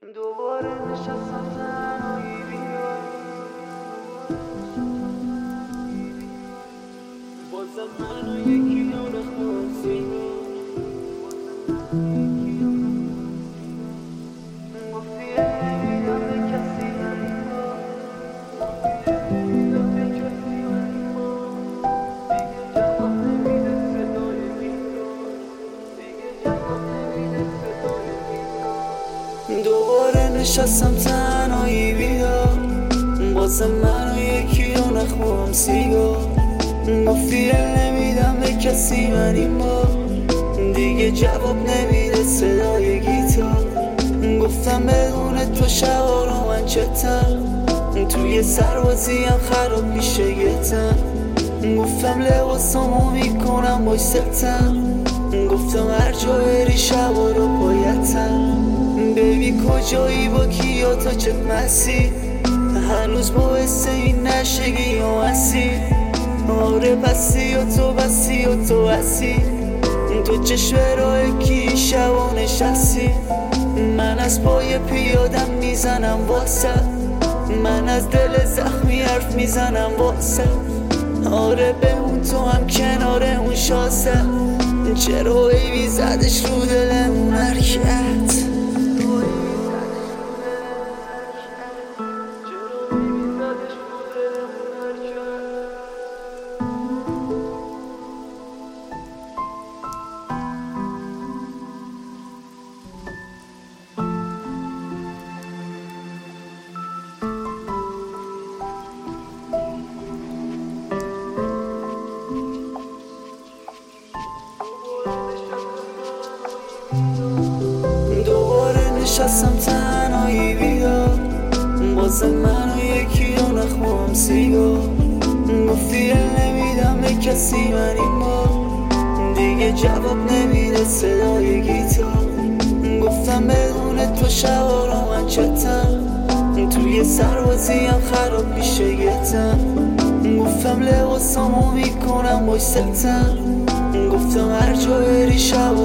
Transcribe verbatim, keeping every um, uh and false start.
دوباره نشستم تنهایی بیار بازم منو یکی دونه خواستی گفتی نمیدم به کسی ولی با نمیدم به کسی ولی با دیگه جواب نمیده صدای بیرون دیگه جواب نمیده صدای بیرون دوباره نشستم تنهایی بیدار بازم منو یکی رو نخورم سیگار گفتی نمیدم به کسی من این بار دیگه جواب نمیده صدای گیتار گفتم بدون تو شبا رو من چتم توی سربازیم خراب میشه گتم گفتم لباسامو میکنم باش ستم گفتم هر جا بری شبا رو پایتم بیبی کجایی با کیا تا چت مسی هنوز باعث این نشگی و هستی آره بسی و تو بسی و تو بسی تو چشم راه کی شبا نشستی من از پای پیادم میزنم واسه من از دل زخمی حرف میزنم واسه آره بمون تو هم کنار اون شاسه چرا بیبی زدش رو دلمون حرکت دوباره نشستم تنهایی بیدار بازم منو یکی رو نخورم سیگار گفتی نمیدم به کسی من این بار دیگه جواب نمیده صدای گیتار گفتم بدون تو شبا رو من چتم توی سربازیم خراب میشه گتم گفتم لباسامو میکنم باش ستم گفتم هر جا بری شبا